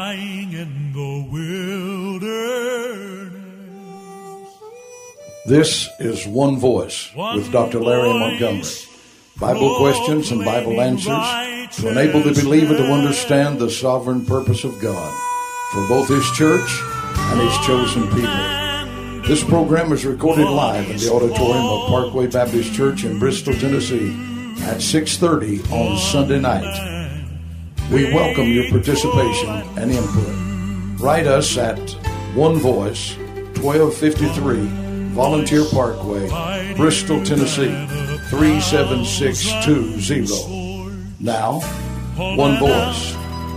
dying in the wilderness. This is One Voice with Dr. Larry Montgomery. Bible questions and Bible answers to enable the believer to understand the sovereign purpose of God for both His church and His chosen people. This program is recorded live in the auditorium of Parkway Baptist Church in Bristol, Tennessee at 6:30 on Sunday night. We welcome your participation and input. Write us at One Voice, 1253 Volunteer Parkway, Bristol, Tennessee, 37620. Now, One Voice.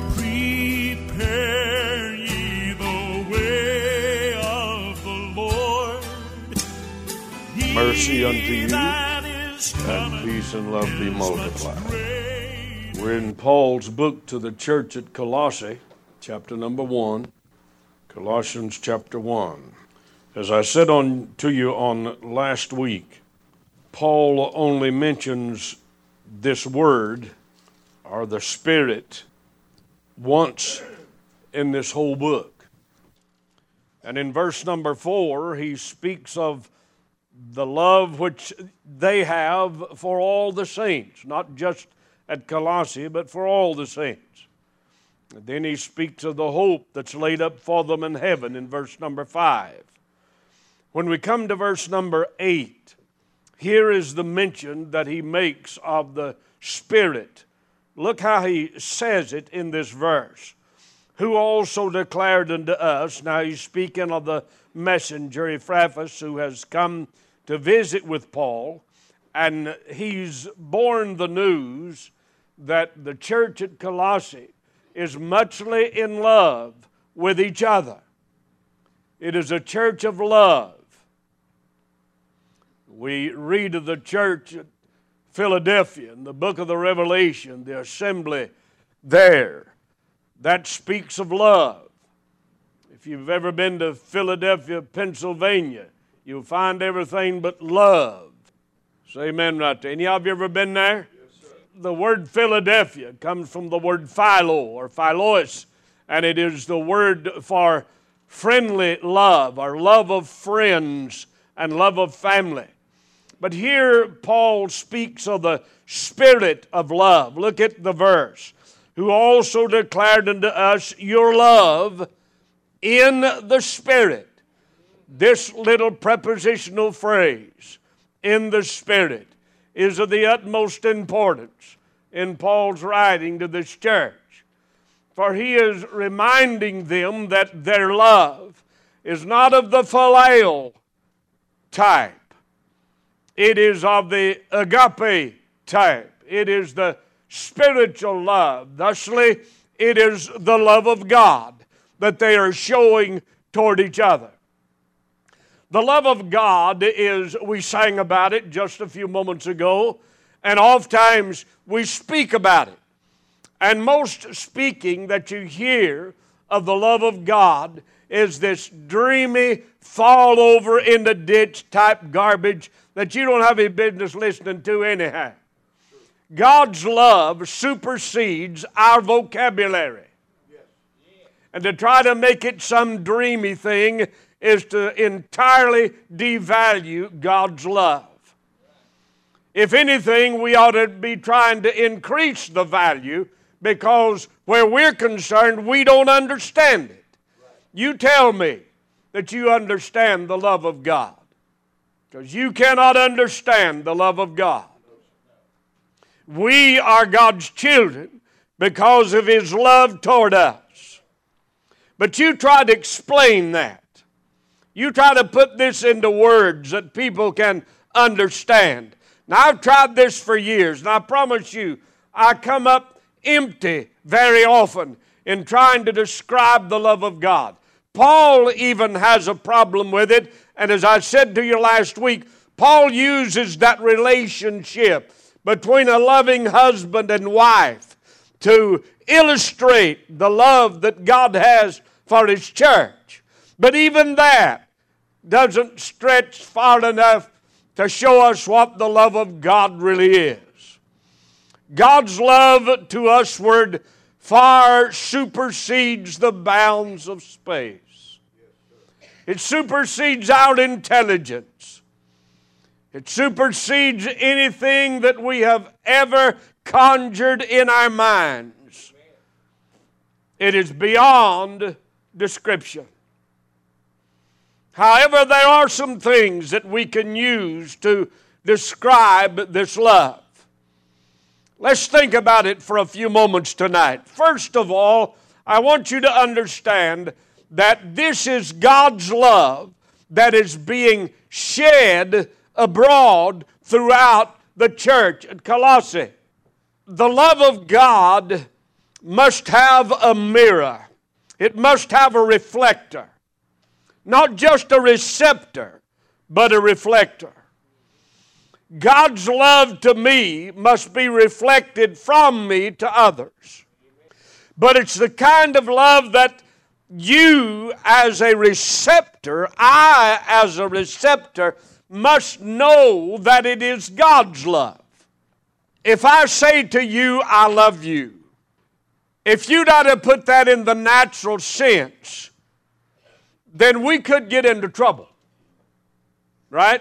Prepare ye the way of the Lord. Mercy unto you, and peace and love be multiplied. We're in Paul's book to the church at Colossae, chapter number 1, Colossians chapter 1. As I said to you on last week, Paul only mentions this word, or the Spirit, once in this whole book. And in verse number 4, he speaks of the love which they have for all the saints, not just at Colossae, but for all the saints. And then he speaks of the hope that's laid up for them in heaven in verse number 5. When we come to verse number 8, here is the mention that he makes of the Spirit. Look how he says it in this verse. Who also declared unto us, now he's speaking of the messenger Epaphras who has come to visit with Paul, and he's borne the news that the church at Colossae is muchly in love with each other. It is a church of love. We read of the church at Philadelphia in the book of the Revelation, the assembly there. That speaks of love. If you've ever been to Philadelphia, Pennsylvania, you'll find everything but love. Say amen right there. Any of you ever been there? Yes, sir. The word Philadelphia comes from the word philo or philos, and it is the word for friendly love or love of friends and love of family. But here Paul speaks of the Spirit of love. Look at the verse. Who also declared unto us your love in the Spirit. This little prepositional phrase, in the Spirit, is of the utmost importance in Paul's writing to this church. For he is reminding them that their love is not of the phileo type. It is of the agape type. It is the spiritual love. Thusly, it is the love of God that they are showing toward each other. The love of God is, we sang about it just a few moments ago, and oftentimes we speak about it. And most speaking that you hear of the love of God is this dreamy, fall over in the ditch type garbage that you don't have any business listening to anyhow. God's love supersedes our vocabulary. And to try to make it some dreamy thing is to entirely devalue God's love. If anything, we ought to be trying to increase the value because where we're concerned, we don't understand it. You tell me that you understand the love of God, because you cannot understand the love of God. We are God's children because of His love toward us. But you try to explain that. You try to put this into words that people can understand. Now, I've tried this for years, and I promise you, I come up empty very often in trying to describe the love of God. Paul even has a problem with it, and as I said to you last week, Paul uses that relationship between a loving husband and wife to illustrate the love that God has for His church. But even that doesn't stretch far enough to show us what the love of God really is. God's love to usward far supersedes the bounds of space. It supersedes our intelligence. It supersedes anything that we have ever conjured in our minds. It is beyond description. However, there are some things that we can use to describe this love. Let's think about it for a few moments tonight. First of all, I want you to understand that this is God's love that is being shed abroad throughout the church at Colossae. The love of God must have a mirror. It must have a reflector. Not just a receptor, but a reflector. God's love to me must be reflected from me to others. But it's the kind of love that you as a receptor, I as a receptor, must know that it is God's love. If I say to you, I love you, if you'd not have put that in the natural sense, then we could get into trouble. Right?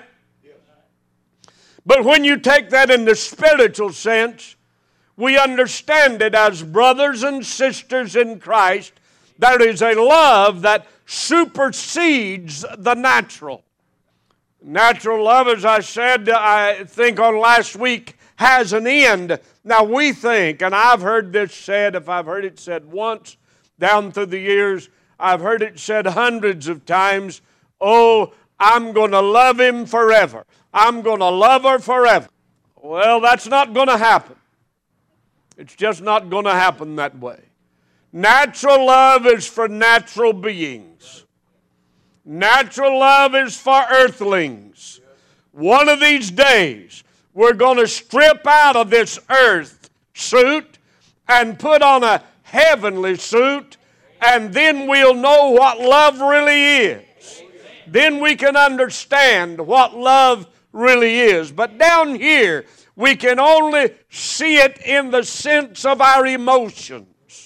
But when you take that in the spiritual sense, we understand it as brothers and sisters in Christ. There is a love that supersedes the natural. Natural love, as I said, I think on last week, has an end. Now we think, and I've heard this said, if I've heard it said once down through the years, I've heard it said hundreds of times, oh, I'm going to love him forever. I'm going to love her forever. Well, that's not going to happen. It's just not going to happen that way. Natural love is for natural beings. Natural love is for earthlings. One of these days, we're going to strip out of this earth suit and put on a heavenly suit, and then we'll know what love really is. Then we can understand what love really is. But down here, we can only see it in the sense of our emotions.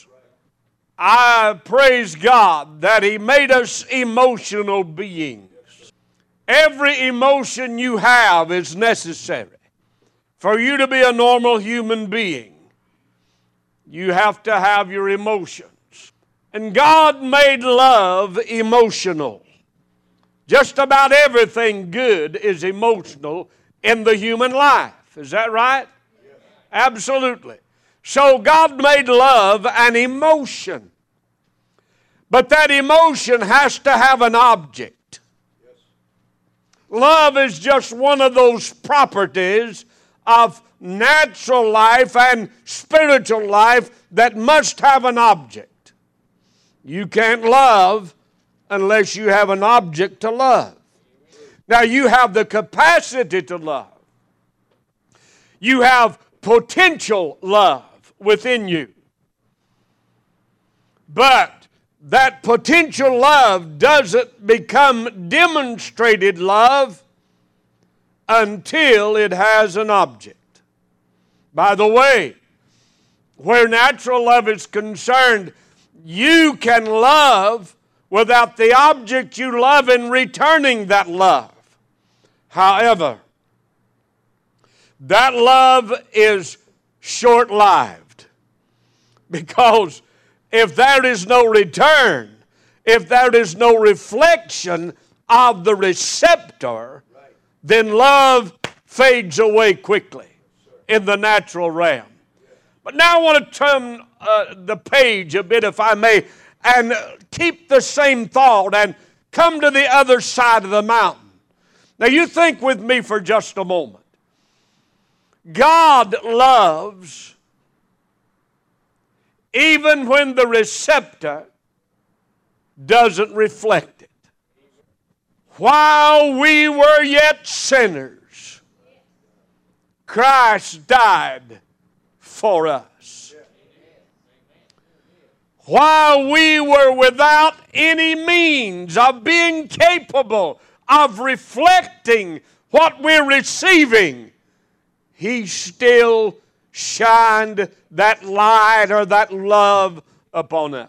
I praise God that He made us emotional beings. Every emotion you have is necessary. For you to be a normal human being, you have to have your emotions. And God made love emotional. Just about everything good is emotional in the human life. Is that right? Yes. Absolutely. So God made love an emotion. But that emotion has to have an object. Yes. Love is just one of those properties of natural life and spiritual life that must have an object. You can't love unless you have an object to love. Now you have the capacity to love. You have potential love within you. But that potential love doesn't become demonstrated love until it has an object. By the way, where natural love is concerned, you can love without the object you love in returning that love. However, that love is short-lived. Because if there is no return, if there is no reflection of the receptor, then love fades away quickly in the natural realm. But now I want to turn the page a bit, if I may, and keep the same thought and come to the other side of the mountain. Now you think with me for just a moment. God loves even when the receptor doesn't reflect it. While we were yet sinners, Christ died for us. While we were without any means of being capable of reflecting what we're receiving, He still shined that light or that love upon us.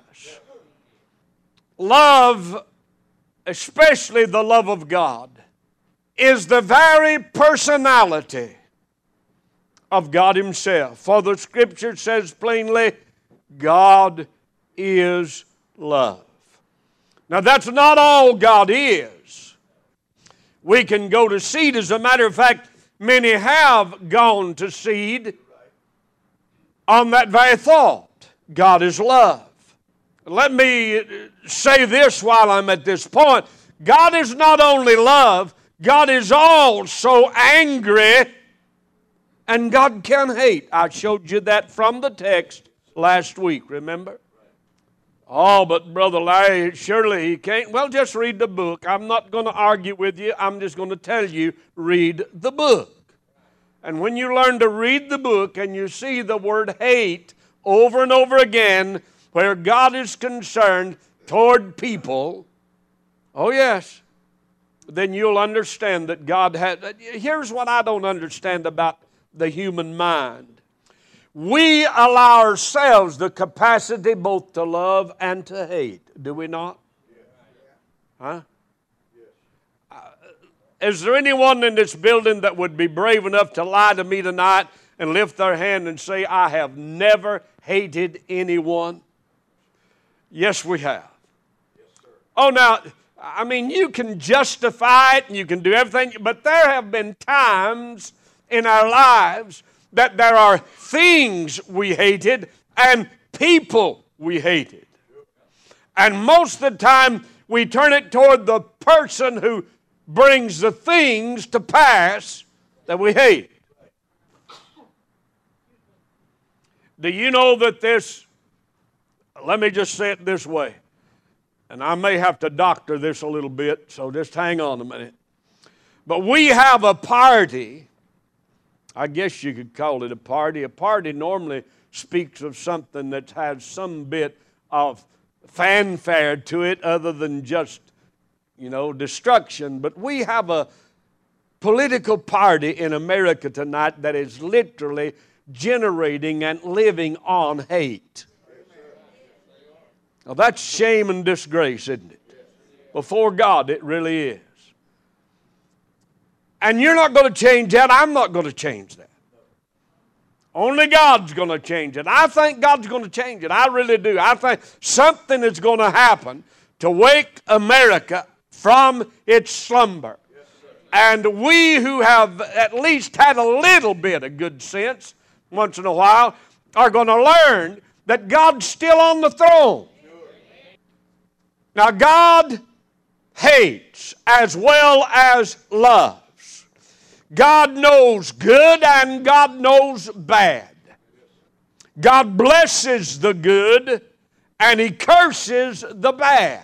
Love, especially the love of God, is the very personality of God Himself. For the Scripture says plainly, God is love. Now that's not all God is. We can go to seed. As a matter of fact, many have gone to seed on that very thought. God is love. Let me say this while I'm at this point. God is not only love, God is also angry, and God can hate. I showed you that from the text last week, remember? Oh, but Brother Larry, surely he can't. Well, just read the book. I'm not going to argue with you. I'm just going to tell you, read the book. And when you learn to read the book and you see the word hate over and over again, where God is concerned toward people, oh yes, then you'll understand that God had. Here's what I don't understand about the human mind. We allow ourselves the capacity both to love and to hate, do we not? Huh? Is there anyone in this building that would be brave enough to lie to me tonight and lift their hand and say, I have never hated anyone? Yes, we have. Oh, now, I mean, you can justify it and you can do everything, but there have been times in our lives that there are things we hated and people we hated. And most of the time, we turn it toward the person who brings the things to pass that we hate. Do you know that this, let me just say it this way, and I may have to doctor this a little bit, so just hang on a minute. But we have a party, I guess you could call it a party. A party normally speaks of something that has some bit of fanfare to it other than just, destruction. But we have a political party in America tonight that is literally generating and living on hate. Now that's shame and disgrace, isn't it? Before God, it really is. And you're not going to change that. I'm not going to change that. Only God's going to change it. I think God's going to change it. I really do. I think something is going to happen to wake America from its slumber. And we who have at least had a little bit of good sense once in a while are going to learn that God's still on the throne. Now, God hates as well as loves. God knows good and God knows bad. God blesses the good and He curses the bad.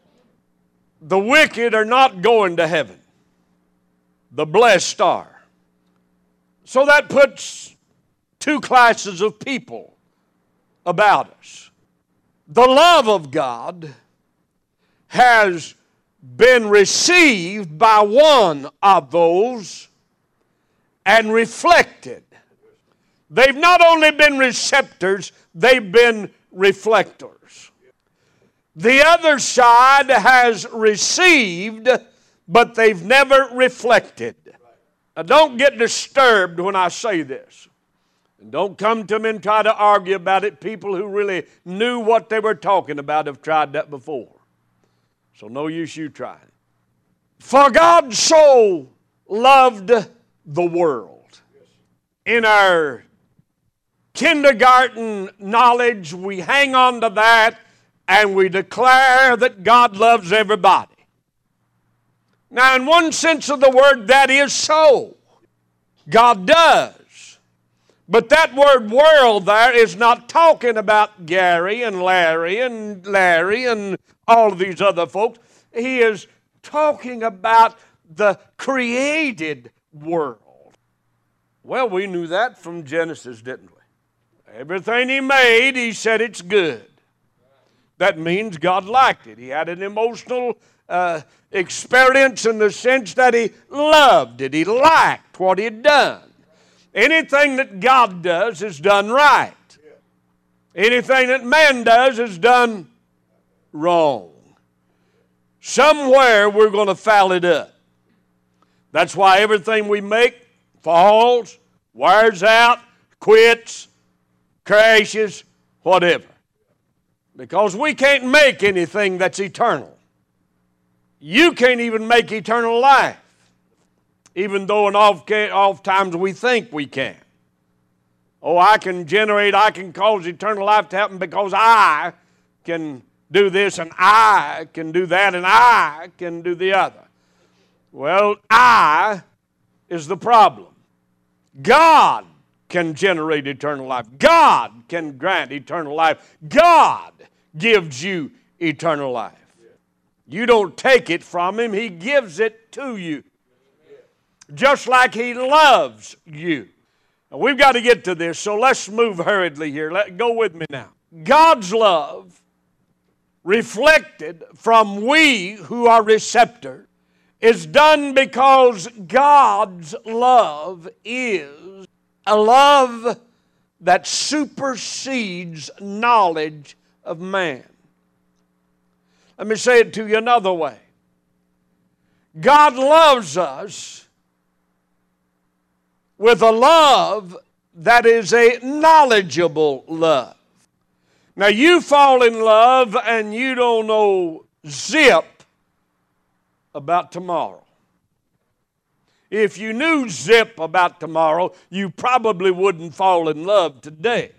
The wicked are not going to heaven. The blessed are. So that puts two classes of people about us. The love of God has been received by one of those and reflected. They've not only been receptors, they've been reflectors. The other side has received, but they've never reflected. Now don't get disturbed when I say this. And don't come to me and try to argue about it. People who really knew what they were talking about have tried that before. So no use you trying. For God so loved the world. In our kindergarten knowledge, we hang on to that and we declare that God loves everybody. Now, in one sense of the word, that is so. God does. But that word world there is not talking about Gary and Larry and all of these other folks. He is talking about the created world. Well, we knew that from Genesis, didn't we? Everything He made, He said it's good. That means God liked it. He had an emotional experience in the sense that He loved it. He liked what He had done. Anything that God does is done right. Anything that man does is done wrong. Somewhere we're going to foul it up. That's why everything we make falls, wears out, quits, crashes, whatever. Because we can't make anything that's eternal. You can't even make eternal life, even though oft times we think we can. Oh, I can cause eternal life to happen because I can do this and I can do that and I can do the other. Well, I is the problem. God can generate eternal life. God can grant eternal life. God gives you eternal life. You don't take it from Him. He gives it to you. Just like He loves you. Now, we've got to get to this, so let's move hurriedly here. Go with me now. God's love, reflected from we who are receptors, is done because God's love is a love that supersedes knowledge of man. Let me say it to you another way. God loves us with a love that is a knowledgeable love. Now you fall in love and you don't know zip about tomorrow. If you knew zip about tomorrow, you probably wouldn't fall in love today.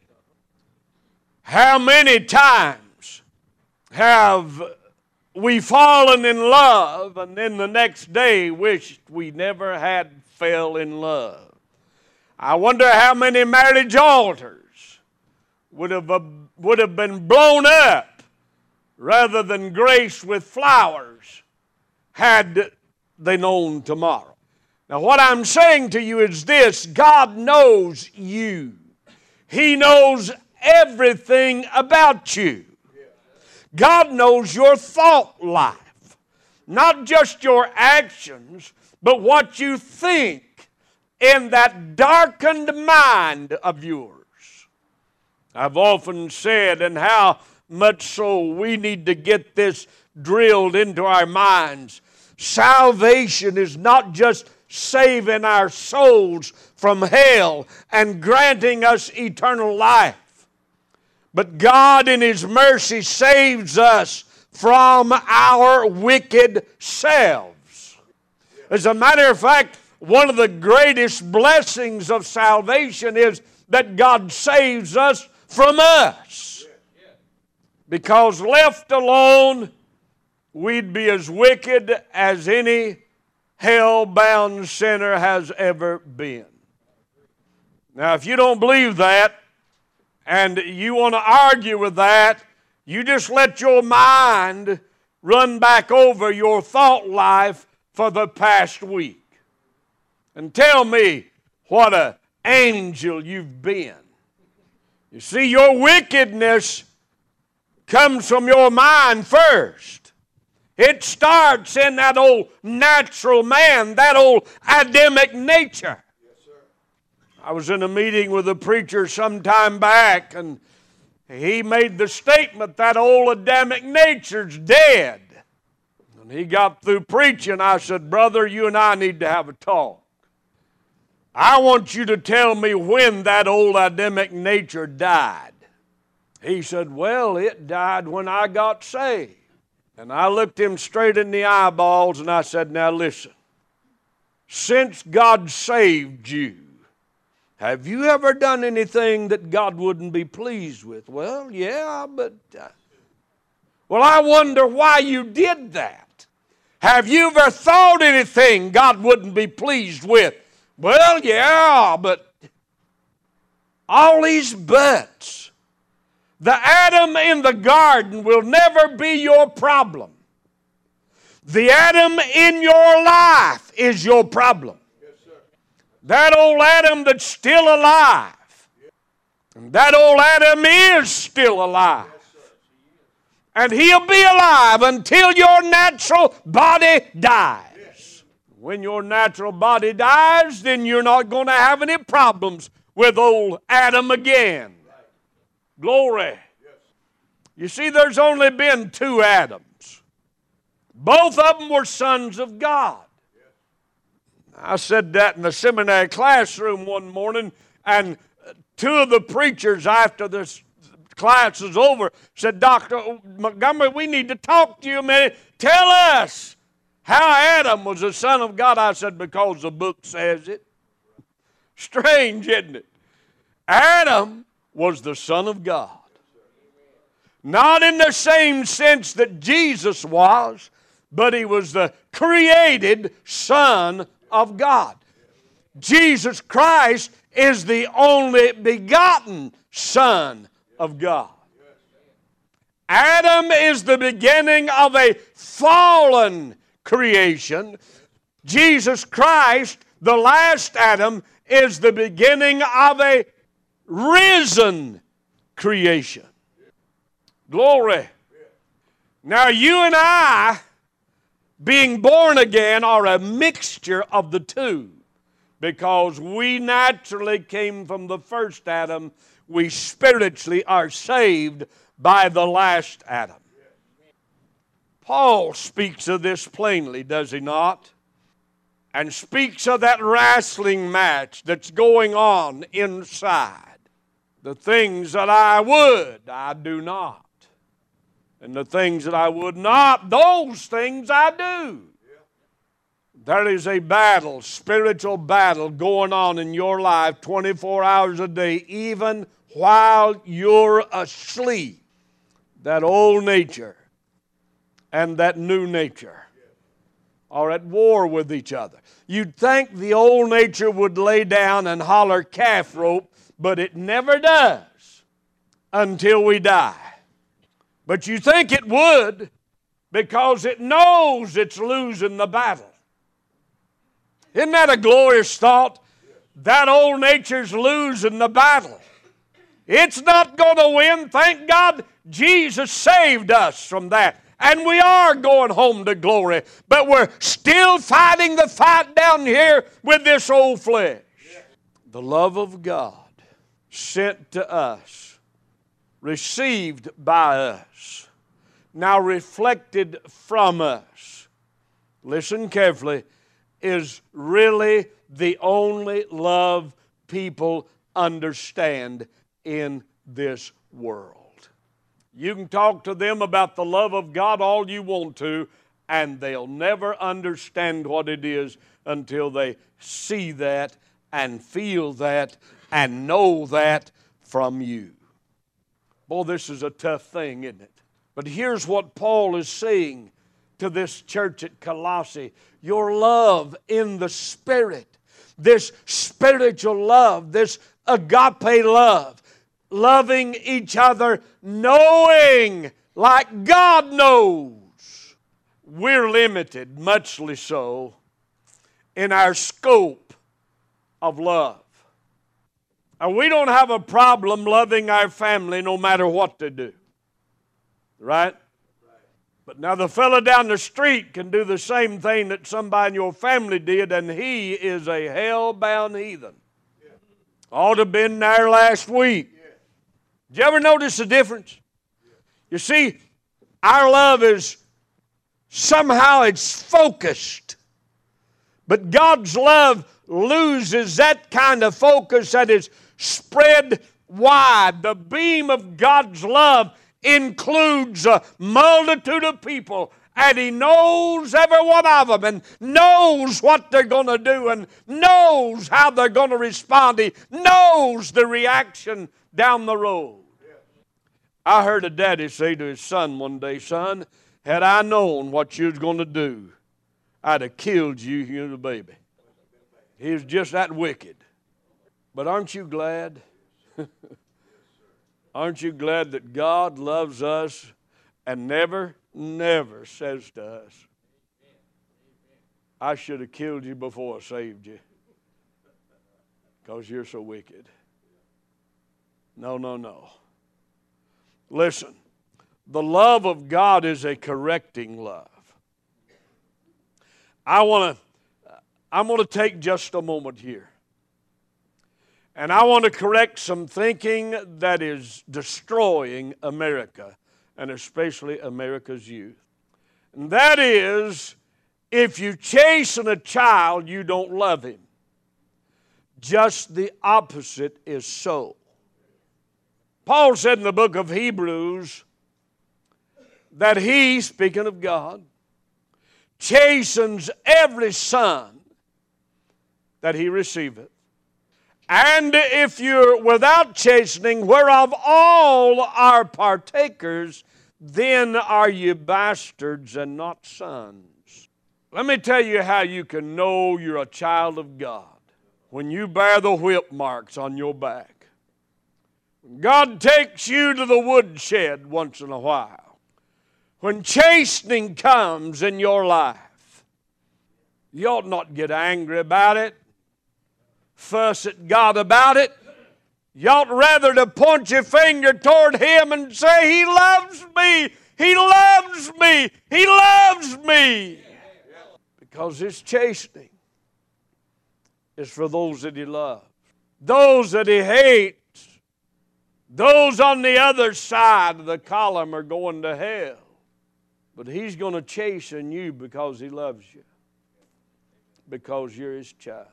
How many times have we fallen in love and then the next day wished we never had fell in love? I wonder how many marriage altars would have been blown up rather than graced with flowers had they known tomorrow. Now what I'm saying to you is this: God knows you. He knows everything about you. God knows your thought life, not just your actions, but what you think in that darkened mind of yours. I've often said, and how much so we need to get this drilled into our minds, salvation is not just saving our souls from hell and granting us eternal life, but God in His mercy saves us from our wicked selves. As a matter of fact, one of the greatest blessings of salvation is that God saves us from us. Because left alone, we'd be as wicked as any hell-bound sinner has ever been. Now, if you don't believe that, and you want to argue with that, you just let your mind run back over your thought life for the past week. And tell me what an angel you've been. You see, your wickedness comes from your mind first. It starts in that old natural man, that old Adamic nature. I was in a meeting with a preacher some time back, and he made the statement that old Adamic nature's dead. And he got through preaching. I said, "Brother, you and I need to have a talk. I want you to tell me when that old Adamic nature died." He said, "Well, it died when I got saved." And I looked him straight in the eyeballs and I said, "Now listen, since God saved you, have you ever done anything that God wouldn't be pleased with?" "Well, yeah, but..." "Well, I wonder why you did that. Have you ever thought anything God wouldn't be pleased with?" "Well, yeah, but..." All these buts. The Adam in the garden will never be your problem. The Adam in your life is your problem. That old Adam that's still alive. And that old Adam is still alive. And he'll be alive until your natural body dies. When your natural body dies, then you're not going to have any problems with old Adam again. Glory. You see, there's only been two Adams. Both of them were sons of God. I said that in the seminary classroom one morning, and two of the preachers after this class was over said, Dr. Montgomery, we need to talk to you a minute. Tell us how Adam was the son of God. I said, because the book says it. Strange, isn't it? Adam was the son of God. Not in the same sense that Jesus was, but he was the created Son of God. Jesus Christ is the only begotten Son of God. Adam is the beginning of a fallen creation. Jesus Christ, the last Adam, is the beginning of a risen creation. Glory. Now you and I, being born again, are a mixture of the two. Because we naturally came from the first Adam, we spiritually are saved by the last Adam. Paul speaks of this plainly, does he not? And speaks of that wrestling match that's going on inside. The things that I would, I do not. And the things that I would not, those things I do. There is a battle, spiritual battle going on in your life 24 hours a day, even while you're asleep. That old nature and that new nature are at war with each other. You'd think the old nature would lay down and holler calf rope, but it never does until we die. But you think it would because it knows it's losing the battle. Isn't that a glorious thought? That old nature's losing the battle. It's not going to win. Thank God Jesus saved us from that. And we are going home to glory. But we're still fighting the fight down here with this old flesh. The love of God sent to us, received by us, now reflected from us. Listen carefully. Is really the only love people understand in this world. You can talk to them about the love of God all you want to, and they'll never understand what it is until they see that and feel that and know that from you. Boy, this is a tough thing, isn't it? But here's what Paul is saying to this church at Colossae. Your love in the Spirit, this spiritual love, this agape love, loving each other, knowing like God knows. We're limited, muchly so, in our scope of love. And we don't have a problem loving our family no matter what they do. Right? But now the fellow down the street can do the same thing that somebody in your family did, and he is a hell-bound heathen. Ought to have been there last week. Did you ever notice the difference? You see, our love is somehow it's focused. But God's love loses that kind of focus that is spread wide. The beam of God's love includes a multitude of people, and He knows every one of them and knows what they're going to do and knows how they're going to respond. He knows the reaction down the road. I heard a daddy say to his son one day, "Son, had I known what you was going to do, I'd have killed you, you the baby." He was just that wicked. But aren't you glad? Aren't you glad that God loves us and never says to us, "I should have killed you before I saved you because you're so wicked"? No, no, no. Listen, the love of God is a correcting love. I want to I'm going to take just a moment here. And I want to correct some thinking that is destroying America, and especially America's youth. And that is, if you chasten a child, you don't love him. Just the opposite is so. Paul said in the book of Hebrews that he, speaking of God, chastens every son that he receiveth. And if you're without chastening, whereof all are partakers, then are you bastards and not sons. Let me tell you how you can know you're a child of God. When you bear the whip marks on your back. When God takes you to the woodshed once in a while. When chastening comes in your life. You ought not get angry about it. Fuss at God about it. You ought rather to point your finger toward Him and say, He loves me, He loves me, He loves me. Because His chastening is for those that He loves. Those that He hates, those on the other side of the column are going to hell. But He's going to chasten you because He loves you. Because you're His child.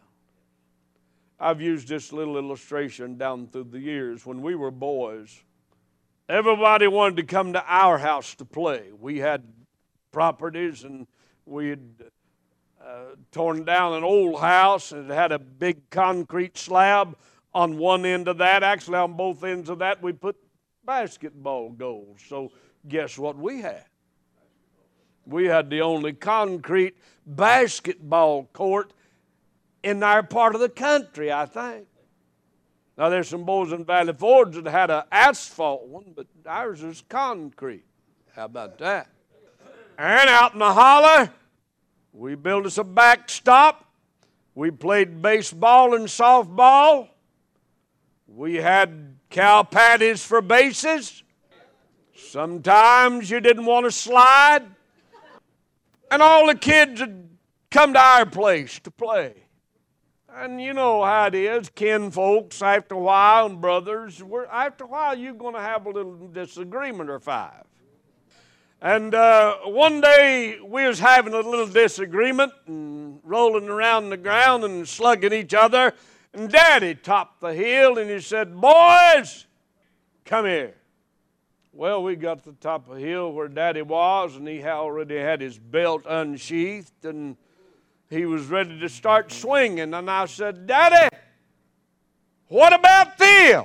I've used this little illustration down through the years. When we were boys, everybody wanted to come to our house to play. We had properties, and we had torn down an old house, and it had a big concrete slab on one end of that. Actually, on both ends of that, we put basketball goals. So guess what we had? We had the only concrete basketball court in our part of the country, I think. Now, there's some boys in Valley Forge that had an asphalt one, but ours is concrete. How about that? And out in the holler, we built us a backstop. We played baseball and softball. We had cow patties for bases. Sometimes you didn't want to slide. And all the kids would come to our place to play. And you know how it is, kin folks, after a while, and brothers, after a while you're going to have a little disagreement or five. And one day we was having a little disagreement and rolling around the ground and slugging each other. And Daddy topped the hill and he said, "Boys, come here." Well, we got to the top of the hill where Daddy was, and he already had his belt unsheathed, and he was ready to start swinging. And I said, "Daddy, what about them?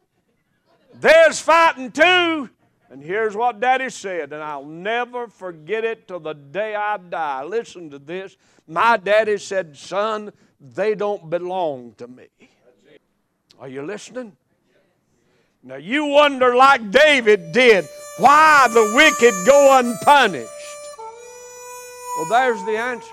There's fighting too." And here's what Daddy said, and I'll never forget it till the day I die. Listen to this. My daddy said, "Son, they don't belong to me." Are you listening? Now you wonder, like David did, why the wicked go unpunished. Well, there's the answer.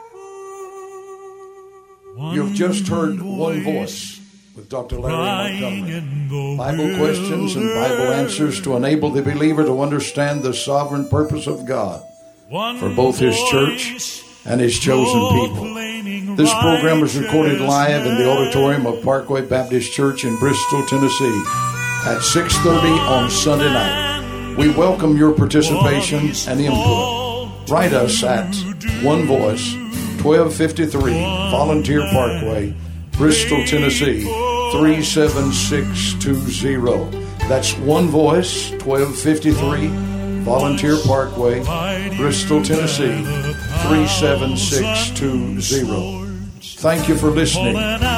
You've just heard One Voice with Dr. Larry Montgomery. Bible questions and Bible answers to enable the believer to understand the sovereign purpose of God for both His church and His chosen people. This program is recorded live in the auditorium of Parkway Baptist Church in Bristol, Tennessee at 6:30 on Sunday night. We welcome your participation and input. Write us at One Voice, 1253 Volunteer Parkway, Bristol, Tennessee, 37620. That's One Voice, 1253 Volunteer Parkway, Bristol, Tennessee, 37620. Thank you for listening.